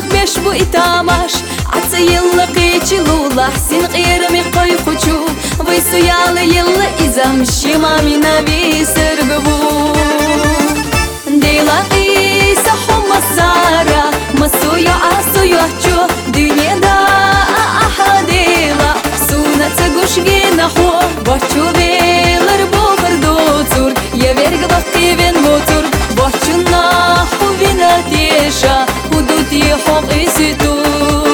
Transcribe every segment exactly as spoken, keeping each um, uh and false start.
بيش بو إتاماش عطي يلا قيتي لولا حسين غير ميقاي خجو ويسو يالا يلا إذا مشي مامي نبي سرقبو ديلا قيسا حما سارة مسويا عصويا جو دنيا دا أحا ديلا سونا تقوش جينا حو بحشو بيلر بوغر دوتور يبرق بقي بين موتور بحشو ناحو بنا تيشا ودوتي حق إسيتور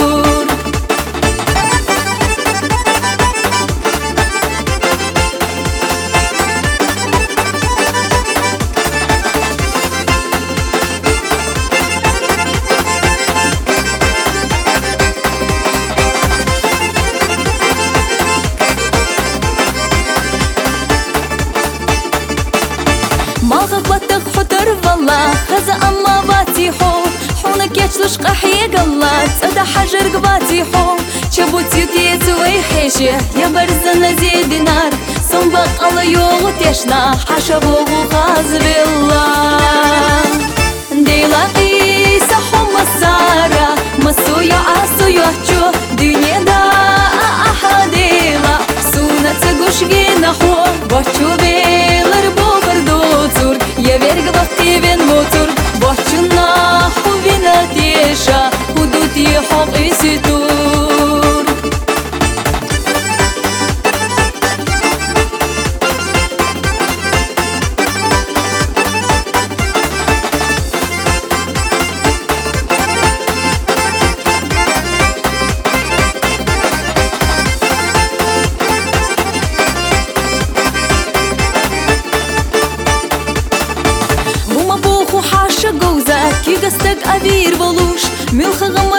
ما غبطك خطر والله خزا أما باتي حو حونك يجلش قحي قلا تدا حجر قباتي حو شبوتي تيتوي حيشي يا برزن زي دينار صنبق الله يوغ تيشنا حشبوغ غاز بالله ديلا قيسا حما سارة مسويا عصويا جو دنيا دا أحا ديلا سونا تقوش جينا حو بحشو بيلر بوغر دوتور يبرق بقي بين موتور بحشو ناحو بنا تيشا ودوتي حق إسيتور حاشا جوزك كي قصدك أبير بلوش ملخ غم